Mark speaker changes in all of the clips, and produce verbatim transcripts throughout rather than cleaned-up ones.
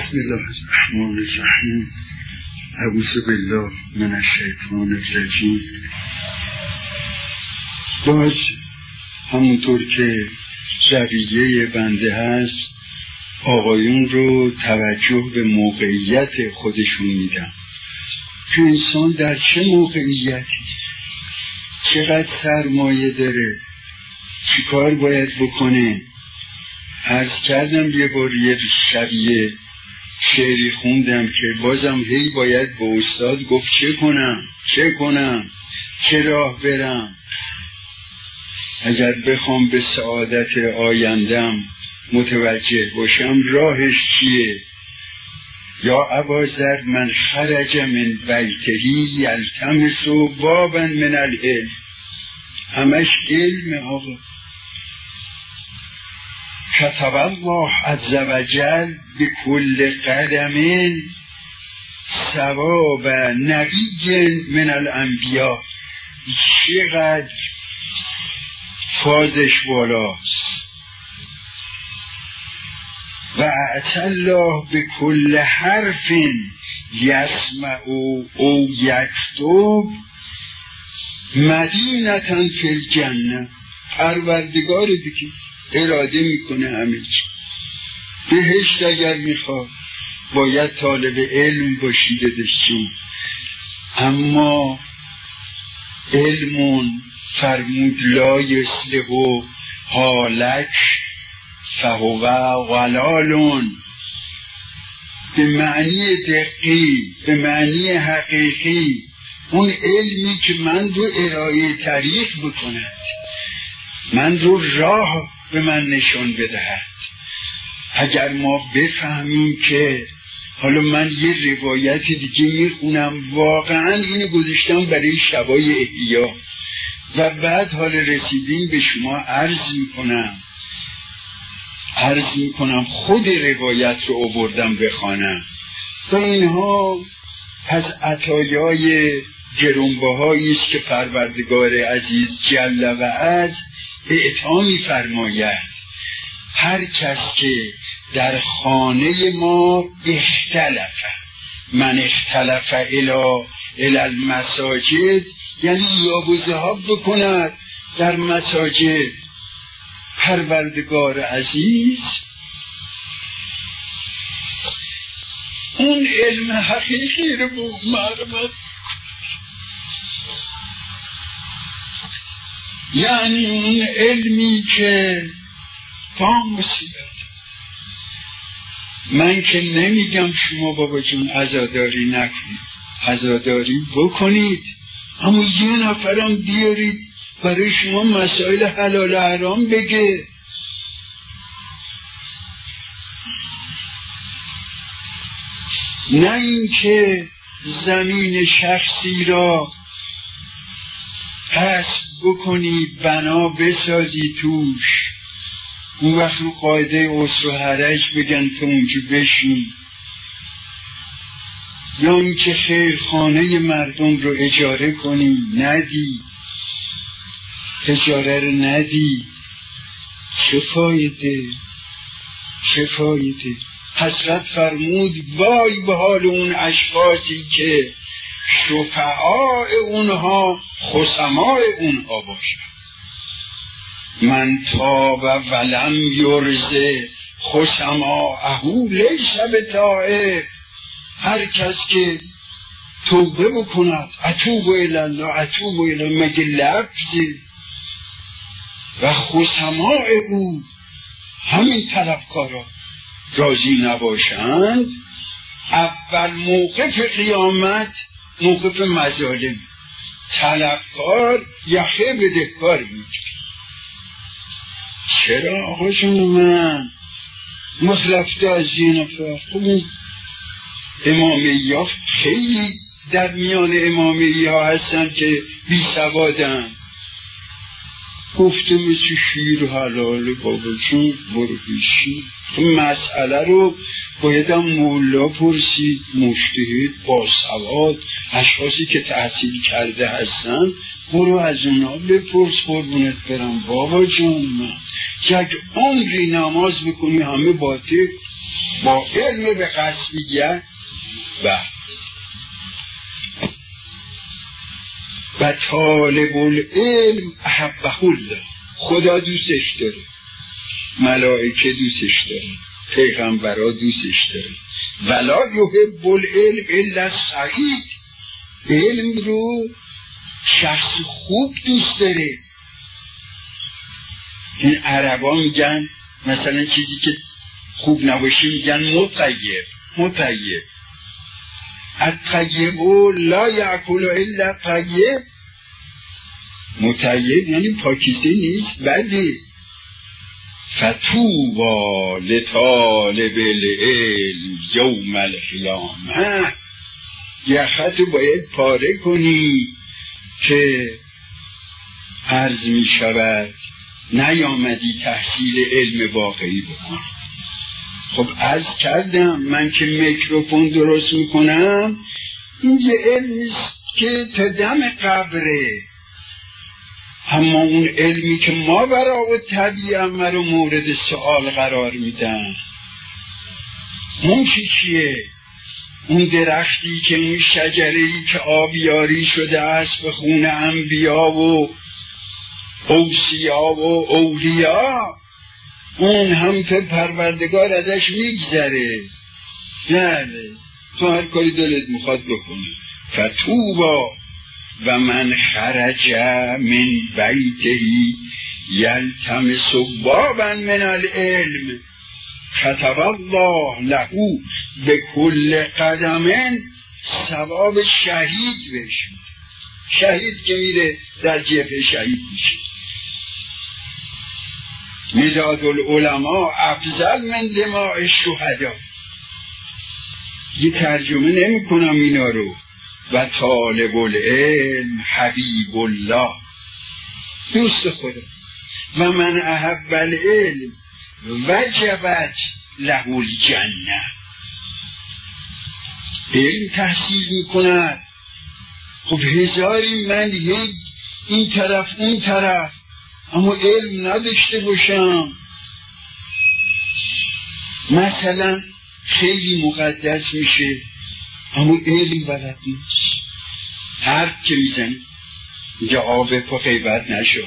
Speaker 1: بسم الله الرحمن الرحیم. اعوذ بالله من الشیطان الرجیم. باز همونطور که رویه بنده هست، آقایون رو توجه به موقعیت خودشون میدم که انسان در چه موقعیتی، چقدر سرمایه داره، چی کار باید بکنه. عرض کردم یه بار یه شبیه شعری خوندم که بازم هی باید به استاد گفت چه کنم چه کنم چه راه برم اگر بخوام به سعادت آیندم متوجه باشم راهش چیه. یا ابازر من خرج من بیتهی یلتمس بابا من العلم. همش علم آقا. كتب الله عز وجل بكل قدم ثواب نبی من الانبیاء. چقدر فازش بالاست. و اعطى الله بكل حرف یسمع او یکتب مدینة فی الجنه. پروردگار دیگه اراده میکنه همه چی. بهشت اگر میخواد باید طالب علم باشی دادشون. اما علمون فرمود لا یصلح حالک فهو ضلال. به معنی دقیق، به معنی حقیقی، اون علمی که من رو ارائه طریق بکند، من رو راه به من نشان بدهد. اگر ما بفهمیم که حالا من یه روایت دیگه میخونم، واقعا اینو گذاشتم برای شبای احیا و بعد حال رسیدیم به شما عرض میکنم عرض میکنم خود روایت رو آوردم بخوانم و اینها از عطایای گرانبهایی است که پروردگار عزیز جل و عز اعطا می‌فرماید. هر کس که در خانه ما اختلف، من اختلف الی الی المساجد، یعنی یابوزهاب بکند در مساجد، پروردگار عزیز اون علم حقیقی رو به معرفت، یعنی اون علمی که با مصیبت. من که نمیگم شما بابا جون عزاداری نکنید، عزاداری بکنید، اما یه نفرم بیارید برای شما مسائل حلال و حرام بگه. نه اینکه زمین شخصی را قصد بکنی بنا بسازی توش، اون وقت رو قاعده عسر و حرج بگن تو اونجا بشین. یا اینکه خیرخانه مردم رو اجاره کنی، ندی، اجاره رو ندی، چه فایده چه فایده. حضرت فرمود وای به حال اون اشخاصی که شفعاء اونها خصماء اونها باشد. من تاب ولم یرزه خصماءه لیس بتائب. هر کس که توبه بکند، اتوب الی الله اتوب الی، مگه لفظی؟ و خصماء او همین طلبکارا راضی نباشند، اول موقف قیامت موقف مظالم، طلبکار یخه بدهکار میگیره. چرا آقا جون من مخلفته از این نفر؟ خب امامی ها خیلی در میان امامی ها هستن که بی سوادن. گفته مثل شیر حلال بابا جون برو بیشی. مسئله رو باید هم مولا پرسید، مجتهد با سواد، اشخاصی که تحصیل کرده هستن، برو از اونا بپرس قربونت برم بابا جون من. یک عمری نماز بکنی همه باطل، با علم به قصدیت و و طالب العلم احبه الله، خدا دوستش داره، ملائکه دوستش داره، پیغمبرها دوستش داره. ولا یحب العلم الا السعید، علم رو شخص خوب دوست داره. این عربا میگن مثلا چیزی که خوب نباشه میگن مطیب، مطیب الطیب لا یأکل الا طیب، مطیب یعنی پاکیزه نیست، بده. فتوبا لطالب العلم یوم القیامه، یخت باید پاره کنی که عرض می شود نیامدی تحصیل علم واقعی بکن. خب عرض کردم من که میکروفون درست میکنم، این یه علمیست که تا دم قبره، اما اون علمی که ما برای طبیعه رو مورد سوال قرار میدن، اون چی چیه؟ اون درختی که اون شجره‌ای که آبیاری شده است به خون انبیا و اوصیا و اولیا، اون هم تو پروردگار ازش میگذره. بله تو هر کاری دلت میخواد بکنی. فتوبا و من خرج من بیتهی یلتمس بابا من العلم كتب الله له به کل قدم ثواب شهید بشه. شهید که میره در جبهه شهید میشه. مداد العلماء افضل من دماء الشهدا. یه ترجمه نمی کنم اینا رو. و طالب العلم حبیب الله، دوست خدا. و من احب العلم وجبت له الجنه. علم تحصیل میکند، خب هزاری من یک این طرف اون طرف، اما علم نداشته باشم. مثلا خیلی مقدس میشه اما علم بلد نیست، حرف که میزنی میگه آب پا غیبت نشه،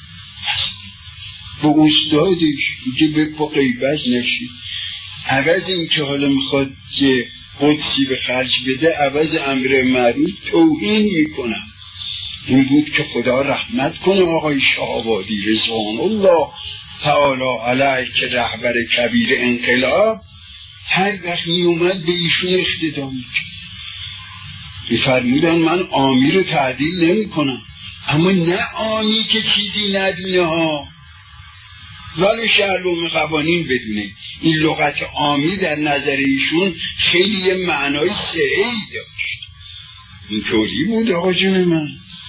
Speaker 1: با استادش میگه به پا غیبت نشی. عوض این که حالا میخواد که قدسی به خرج بده، عوض امر معروف توهین میکنم. این بود که خدا رحمت کنه آقای شاه‌آبادی رضوان الله تعالی علیه که رهبر کبیر انقلاب، هر وقت می اومد به ایشون اقتدا میکرد. میفرمودن من آمی رو تعدیل نمی کنم، اما نه آمی که چیزی ندونه ها، ولی شعلوم قوانین بدونه. این لغت آمی در نظر ایشون خیلی یه معنای سعی داشت. اینطوری بود آقا جون من.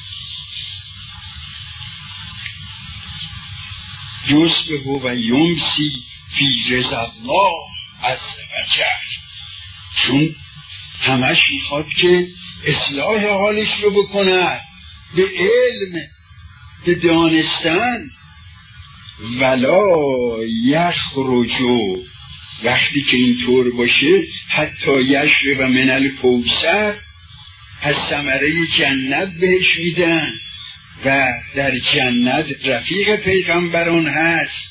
Speaker 1: یصبح و یمسی فی رضا الله عز و جل. چون همش میخواد که اصلاح حالش رو بکنه به علم، به دانستن. ولا یخرجو، وقتی که اینطور باشه حتی یشرب من الکوثر، از ثمره جنت بهش میدن و در جنت رفیق پیغمبران هست.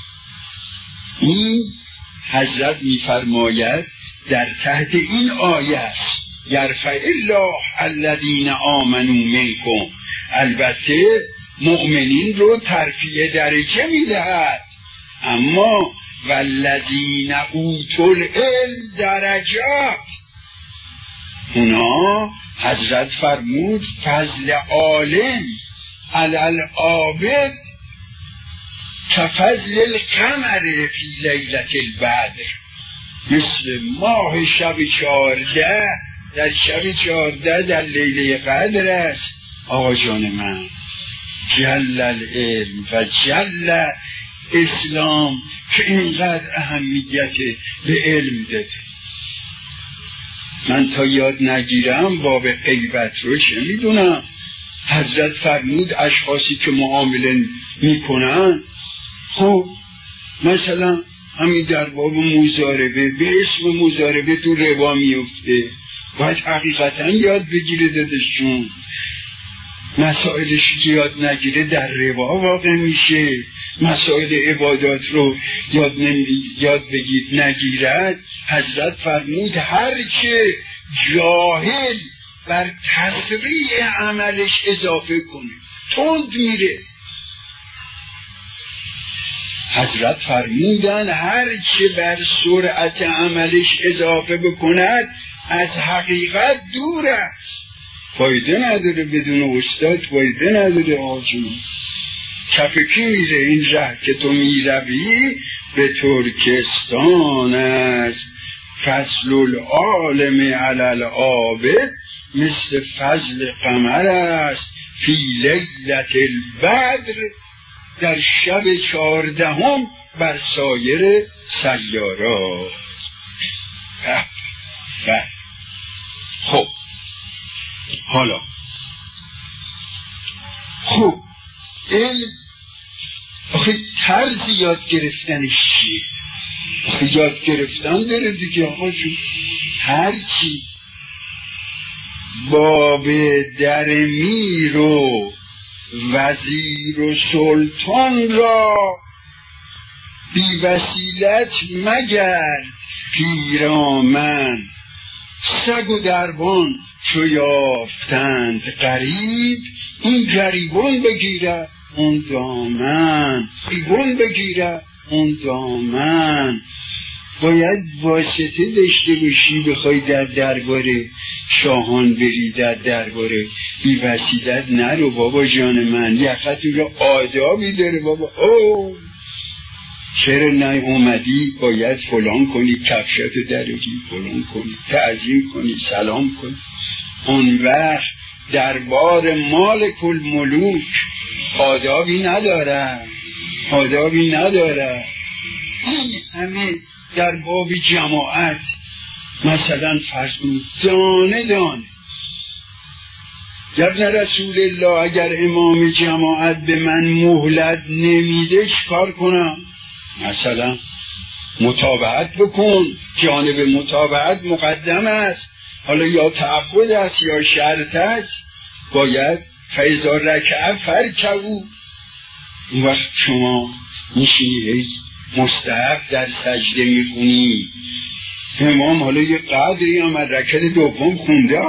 Speaker 1: این حضرت میفرماید در تحت این آیه است یرفع الله الذین آمنوا منکم، البته مؤمنین رو ترفیع درجه میدهد، اما والذین اوتوا العلم درجات، اونا حضرت فرمود فضل عالم علی العابد کفضل القمر فی لیلة البدر، مثل ماه شب چهارده در شب چهارده در لیله قدر است. آقا جان من، جل العلم و جل اسلام که اینقدر اهمیت به علم داده. من تا یاد نگیرم باب غیبت رو چه میدونم. حضرت فرمود اشخاصی که معامله میکنن، خب مثلا همین در باب مزاربه به اسم مزاربه تو ربا میفته، باید حقیقتا یاد بگیره دادشون. مسائلش یاد نگیره در ربا واقع میشه. مسائل عبادات رو یاد, یاد بگید نگیرد، حضرت فرمود هر چه جاهل بر تسریع عملش اضافه کنه تند میره. حضرت فرمودن هر چه بر سرعت عملش اضافه بکند از حقیقت دور است. فایده نداره بدون استاد، فایده نداره آجون. کفکی میره این ره که تو میروی به ترکستان است. فضل العالم علی العابد مثل فضل قمر است. فی لیلة البدر در شب چهاردهم بر سایر سیارات. خب حالا خب علم آخه طرز یاد گرفتنش چیه؟ آخه یاد گرفتن داره دیگه آقا جون. هرچی باب در میر و وزیر و سلطان را بی وسیلت مگر پیرامن. سگ و دربان چو یافتند غریب این گریبان بگیره اون دامن. گریبان بگیره اون دامن. باید واسطه داشته باشی بخوای در درباره شاهان بری، در درباره بی وسیلت نرو بابا جان من. یخت رو آدابی داره بابا. اوه چرا نه اومدی باید فلان کنی، کفشاتو دراری، فلان کنی، تعظیم کنی، سلام کنی. اون وقت دربار مالک الملوک آدابی نداره، آدابی نداره. این همه در باب جماعت مثلا فرض کنید دانه دانه ابن رسول الله اگر امام جماعت به من مهلت نمیده چیکار کنم؟ مثلا متابعت بکن، جانب متابعت مقدم است. حالا یا تعبد است یا شرط است. باید فاذا رکع فرکعوا. اون وقت شما میشینی مستحب در سجده میخونی. امام حالا یه قدری هم از رکعت دوم خونده،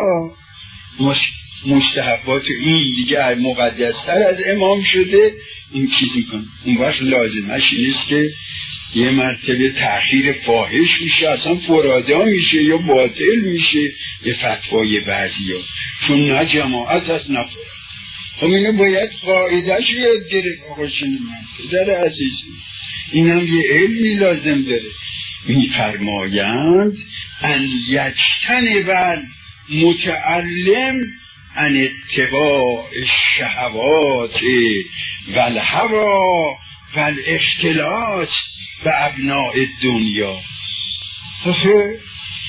Speaker 1: مستحبات این دیگه مقدستر از امام شده، این چیز میکنه. اون وقت لازمش اینست که یه مرتبه تأخیر فاحش میشه، اصلا فرادا میشه یا باطل میشه یه فتوای بعضی ها، چون نه جماعت هست نه فراد. خب اینو باید قاعدهش یاد گرفت. آقا شنو من پدر عزیزی، اینم یه علمی لازم داره. میفرمایند ان یجتنب متعلم ان اتباع الشهوات و الهوى و الاختلاط به ابناء دنیا. آخه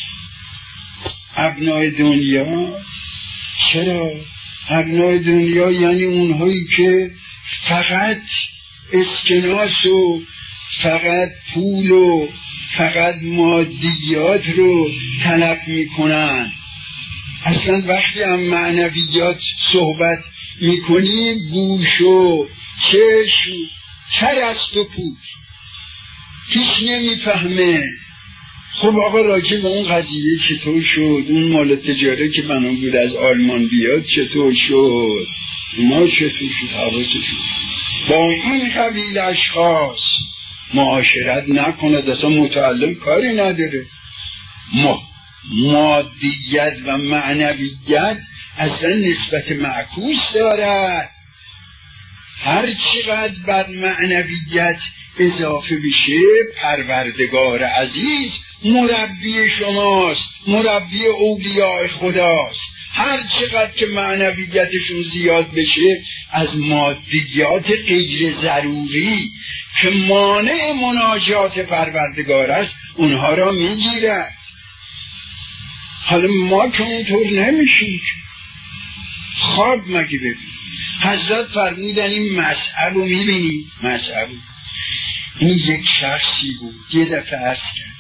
Speaker 1: ابناء دنیا چرا؟ ابناء دنیا یعنی اونهایی که فقط اسکناس و فقط پول و فقط مادیات رو طلب میکنن. اصلا وقتی هم معنویات صحبت میکنی گوش و چشم کر است و پوش هیچ نمیفهمه. خب آقا راجع به اون قضیه چطور شد؟ اون مال تجاره که بنا بود از آلمان بیاد چطور شد؟ ما چطور شد؟ حواسش شد با این قبیل اشخاص معاشرت نکند. اصلا متعلم کاری نداره. ما مادیت و معنویت اصلا نسبت معکوس دارد. هر چقدر بر معنویت اضافه بشه پروردگار عزیز مربی شماست، مربی اولیاء خداست. هر چقدر که معنویتشون زیاد بشه از مادیات غیر ضروری که مانع مناجات پروردگار است اونها را میگیرد. حالا ما که اونطور نمیشیم. خواب مگه ببین حضرت فرمودن این مسئله رو میبینی؟ مسئله این یک شخصی بود. یه دفعه عرض کرد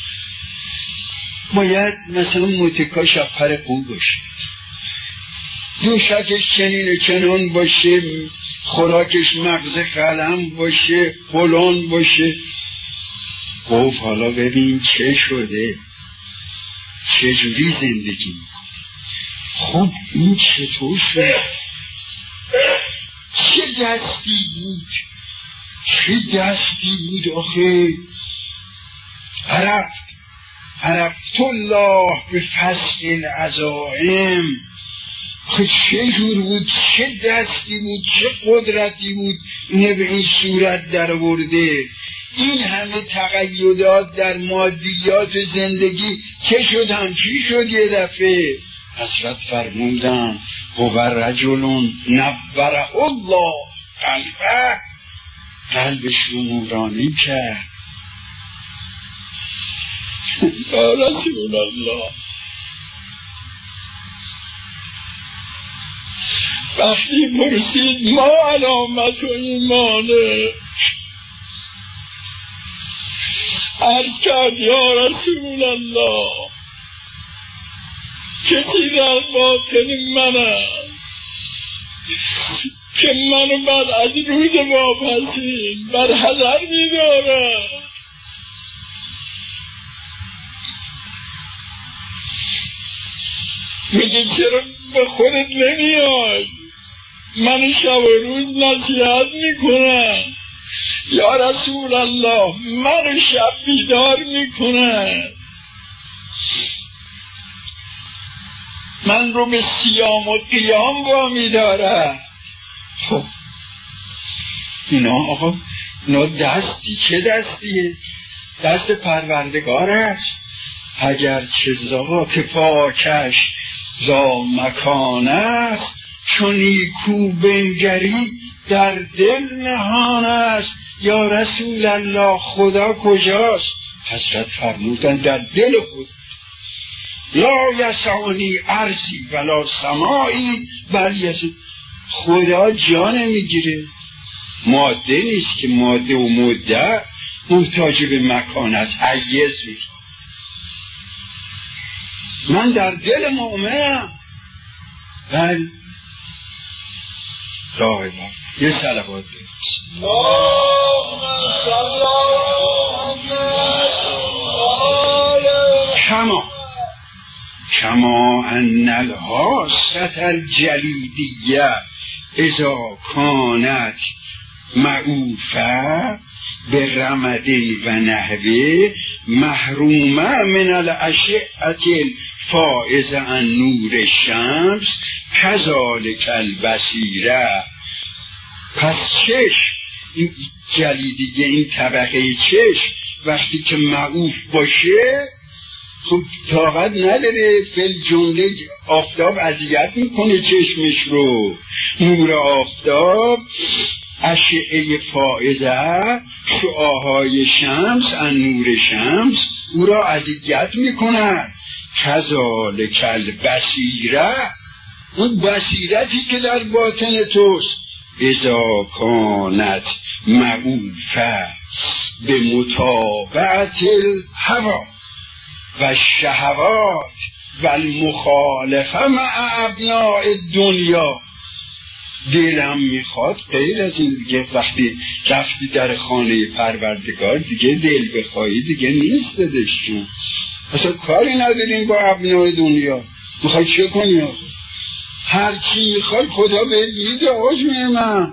Speaker 1: باید مثلا متکا شپر قو باشه، دوشکش چنین و چنان باشه، خوراکش مغز قلم باشه، فلان باشه. گفت حالا ببین چه شده، چجوری زندگی میکنه. خب این چطور شد؟ چه دستی بود، چه دستی بود آخه. عرفت عرفت الله به فصل العزائم. خب چه جور بود، چه دستی بود، چه قدرتی بود اینه به این صورت در آورده. این همه تقیدات در مادیات زندگی چه شد، هم چی شد یه دفعه؟ حضرت فرمودن هو رجل نوره الله قلبه، قلبش رو نورانی کرد. یا رسول الله، وقتی پرسید ما علامت و ایمانه، عرض کرد یا رسول الله کسی در باطن منم که منو بعد از روز واپسین بر حذر می‌داره. میگه چرا به خودت نمیای؟ من شب و روز نصیحت میکنم یا رسول الله، من شب بیدار میکنم، من رو به صیام و قیام وامی داره. خب اینا آقا اینا دستی چه دستیه؟ دست پروردگار است. اگر چه ذات پاکش لا مکان است، چون نیکو بنگری در دل نهان است. یا رسول الله خدا کجاست؟ حضرت فرمودن در دل خود. لا یسعنی ارضی ولا سمائی بل یسعنی. خدا جا نمیگیره، ماده نیست که ماده و مده محتاج به مکان است. عیز میشه. من در دل مؤمنم. بل لا اله. یه صلوات بید. کما کما ان الحاسة الجلیدیه اذا کانت معوفه به رمد و نحوه محرومه من الاشعة الفائزه عن نور الشمس کذالک البصیره. پس چشم، این جلیدیه، این طبقه چشم وقتی که معوف باشه خب طاقت نداره، فل جمله آفتاب اذیت میکنه چشمش رو. نور آفتاب، اشعه فائزه، شعاهای شمس، ان نور شمس او را اذیت میکنه. کذالک البصیره، اون بصیرتی که در باطن توست، اذا کانت معوفه به متابعت الهوا و الشهوات و المخالفه مع ابناء الدنیا. دلم میخواد غیر از این دیگه. وقتی رفتی در خانه پروردگار دیگه دل بخواهی دیگه نیست دشتون. اصلا کاری نداریم با ابناء دنیا. میخوای چه کنی آخه؟ هر چی میخوای خدا بهت میده. آجونه من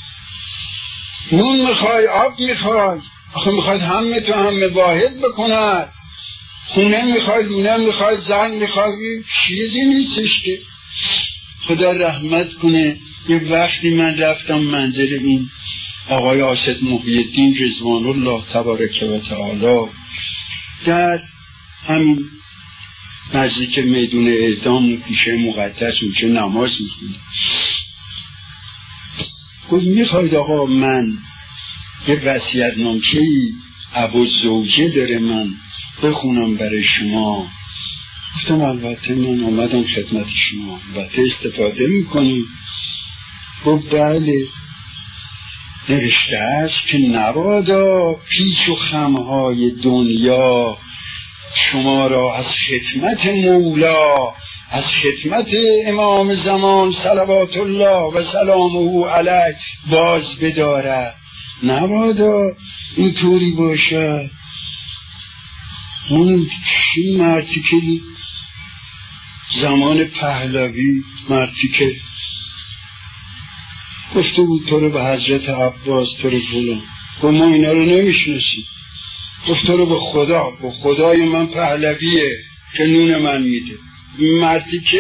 Speaker 1: نون میخوای، آب میخوای، آخه میخواد همه تو همه واحد بکند. خونه میخوای، لونه میخوای، زن میخوای، چیزی نیستش که. خدا رحمت کنه. یک وقتی من رفتم منزل این آقای آسد محی الدین رضوان الله تبارک و تعالی در همین نزدیک میدون اعدام کوچه مقدس اونجا نماز میخونم. گفت میخواید آقا من یه وصیت نامه‌ای ابو زوجه داره من بخونم برای شما؟ گفتم البته من آمدم خدمت شما، البته استفاده میکنیم. گفت بله. نوشته است که نبادا پیچ و خمهای دنیا شما را از خدمت مولا، از خدمت امام زمان صلوات الله و سلامه علیه باز بدارد. نبادا اینطوری باشد. اون چی مردی که زمان پهلوی مردی که گفته بود تو رو به حضرت عباس، تو رو فلان، گفت ما اینا رو نمیشناسیم، گفت تو رو به خدا، به خدای من پهلویه که نون من میده. مردی که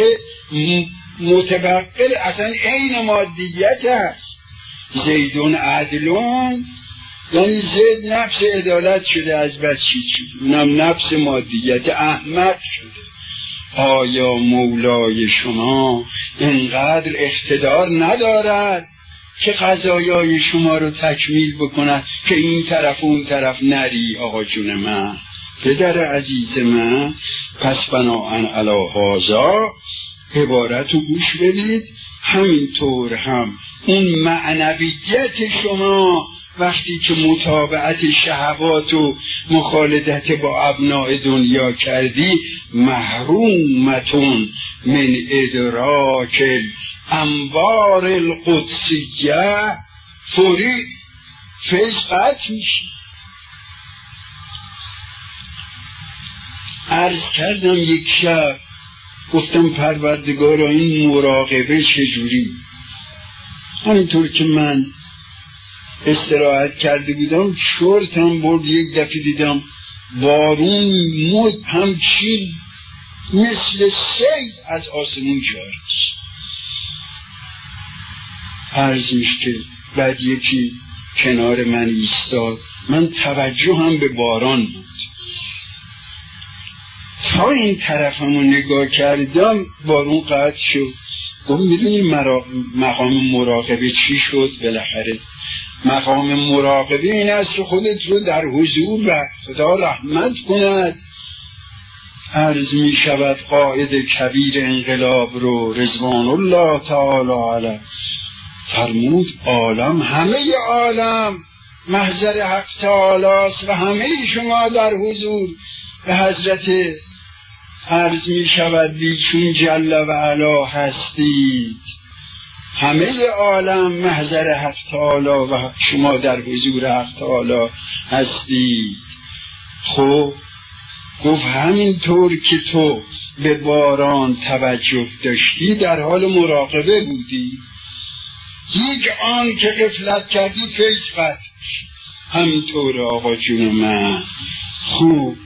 Speaker 1: متبقل اصلا عین مادیت هست. زیدون عدلون، یعنی زید نفس عدالت شده، از بس چیز شده، اونم نفس مادیت احمق شده. آیا مولای شما اینقدر اقتدار ندارد که قضایای شما رو تکمیل بکند که این طرف اون طرف نری؟ آقا جون من، پدر عزیز من، پس بناهن علی هذا عبارت رو گوش بدید. همینطور هم اون معنویت شما وقتی که متابعت شهوات و مخالطت با ابناء دنیا کردی، محرومتون من ادراک انوار القدسیه، فوری فیض قطع میشی. عرض کردم یک شب، گفتم پروردگارا این مراقبه چجوری؟ همینطور که من استراحت کرده بودم، شورتم برد، یک دفعه دیدم بارون مد همچین مثل سیل از آسمون جاری. عرض میشه که بعد یکی کنار من ایستاد، من توجه هم به باران بود، تا این طرفمو نگاه کردم بارون قطع شد. گفت میدونی مرا... مقام مراقبه چی شد؟ بالاخره مقام مراقبه این است که خودت رو در حضور و خدا رحمت کند. عرض می شود قائد کبیر انقلاب رو رضوان الله تعالی علیه فرمود عالم، همه عالم محضر حق تعالی است و همه شما در حضور به حضرت عرض می شود بیچون جل و علا هستید. همه عالم محضر حق تعالی و شما در حضور حق تعالی هستید. خب گفت همینطور که تو به باران توجه داشتی در حال مراقبه بودی، یک آن که غفلت کردی فیض قطع. همینطور آقا جون من. خوب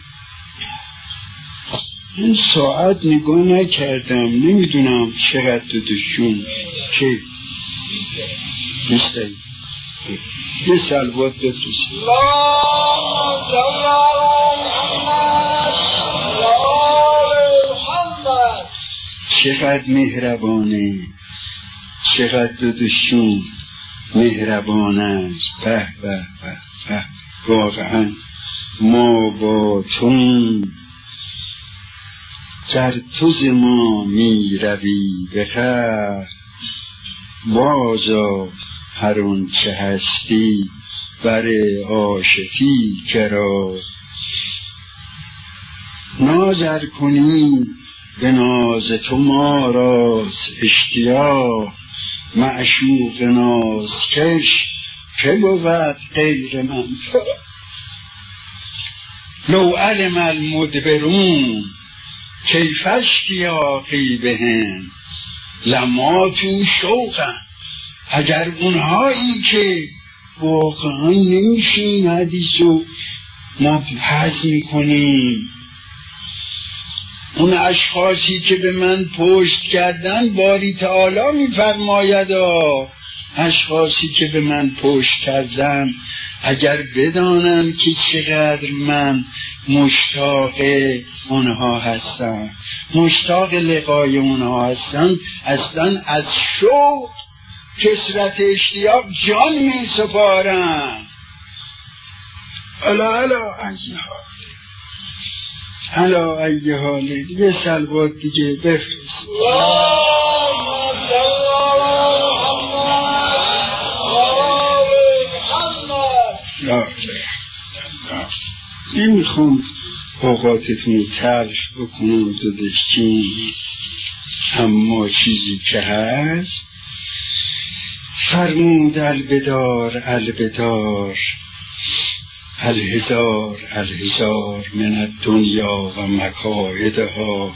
Speaker 1: این ساعت نگاه نکردم، نمیدونم چقدر دادشون که نیستایی یه سلوات بفرست. چقدر مهربانه، چقدر دادشون مهربانه. به به به به، واقعا ما با تون در توز ما می روی به خیر، بازا هر اون چه هستی بر عاشقی کرا. نازر کنی به ناز تو ما راست اشتیاق، معشوق نازکش که بود غیر من تو. لو علم المدبرون کیف اشتیاقی بهم لما تو شوقم. اگر اونهایی که واقعا نمیشه این حدیث رو ما هضم میکنیم، اون اشخاصی که به من پشت کردن، باری تعالی میفرماید اشخاصی که به من پشت کردن اگر بدانن که چقدر من مشتاق اونها هستم، مشتاق لقای اونها هستم، اصلا از شوق کثرت اشتیاق جان می سپارم. الا الا ای حال، الا ای حال. یه سلوات دیگه بفرست. نمیخوام اوقاتتون رو تلخ بکنم دادشتون، اما چیزی که هست فرمود البدار البدار الهزار الهزار من الدنیا و مکائدها.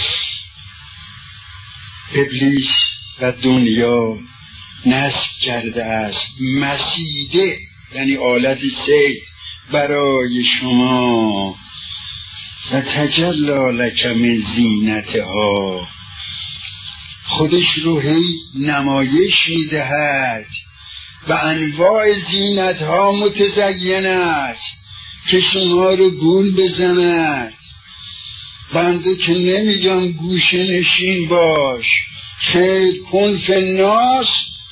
Speaker 1: ابلیس و دنیا نصب کرده است مسیده، یعنی آلت سید برای شما، و تجلی لک من زینتها، خودش رو هی نمایش میدهد و انواع زینتها متزین است که شما رو گول بزند. بنده که نمیگم گوشه نشین باش، خیر کن فی الناس،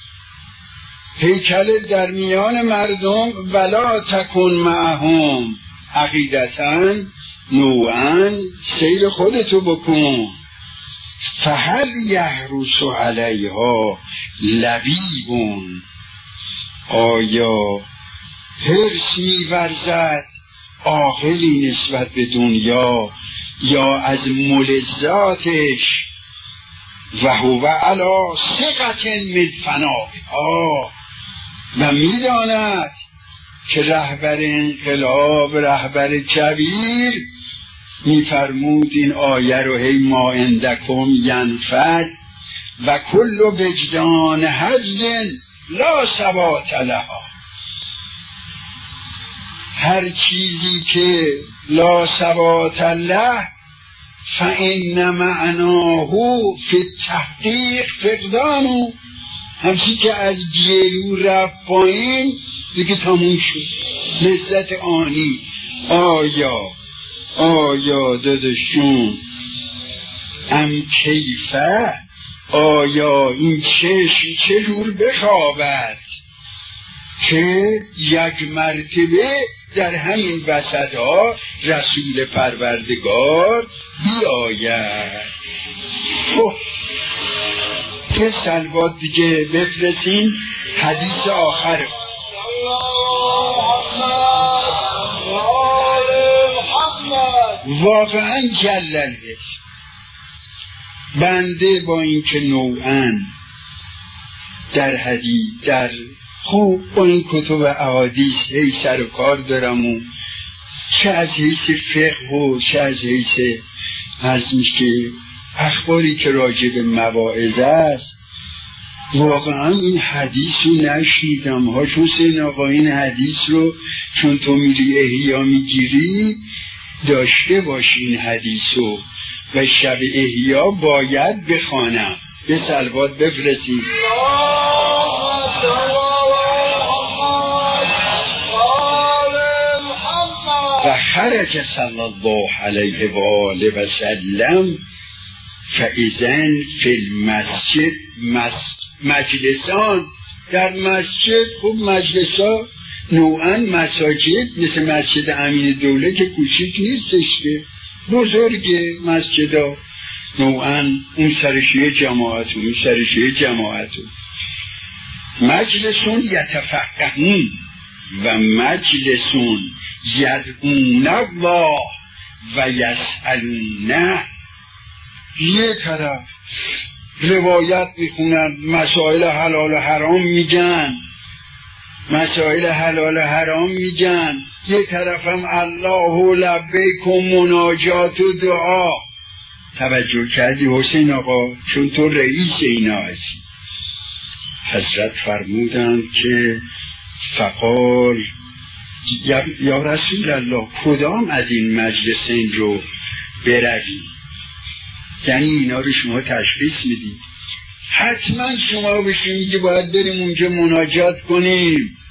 Speaker 1: هیکل در میان مردم ولا تکن معهم، عقیدتاً نوعاً سیر خودتو بکن. فهل یحرس علیها لبیبون، آیا حرص می‌ورزد عاقلی نسبت به دنیا یا از ملذاتش، و هو علی ثقة من فنائها، و میداند که رهبر انقلاب، رهبر کبیر میفرمود این آیه رو هی ما عندکم ینفد و کل وجدان حج لا ثبات لها. هر چیزی که لا ثبات له فإن معناه فی التحقیق فقدانه، همچی که از گلو رفت پایین دیگه تموم شد، لذت آنی. آیا آیا دادشون ام کیفه، آیا این چشم چه جور بخوابد که یک مرتبه در همین وسط ها رسول پروردگار بیاید. خب یه سلوات دیگه بفرستین، حدیث آخر. واقعا جلله بنده با اینکه نوعا در حدیث در خوب با این کتب احادیث هی سر و کار دارم، و چه از حیث فقه و چه از حیث عرض میشه اخباری که راجع به مواعظ است، واقعا این حدیث رو نشیدم ها. چون حسین آقا این حدیث رو چون تو میری احیا میگیری داشته باشی این حدیث رو، و شب احیا باید بخوانم. به سلوات بفرستید. و خرج صلی الله علیه و آله و سلم فاذن فی المسجد مجلسان، در مسجد. خب مجلسا نوعا مساجد مثل مسجد امین دوله که کوچیک نیستش که بزرگه، مسجدا نوعا اون سرشیه جماعت اون سرشیه جماعت مجلسون یتفقهون و مجلسون یدعون الله و یسألونه. یه طرف روایت میخونن، مسائل حلال و حرام میگن، مسائل حلال و حرام میگن، یه طرف هم الله لبیک و مناجات و دعا. توجه کردی حسین آقا؟ چون تو رئیس اینا هستی. حضرت فرمودند که فقال یا, یا رسول الله کدام از این مجلسین رو برویم؟ یعنی اینا رو شما تشخیص میدید، حتما شما بشین میگه باید بریم اونجا مناجات کنیم.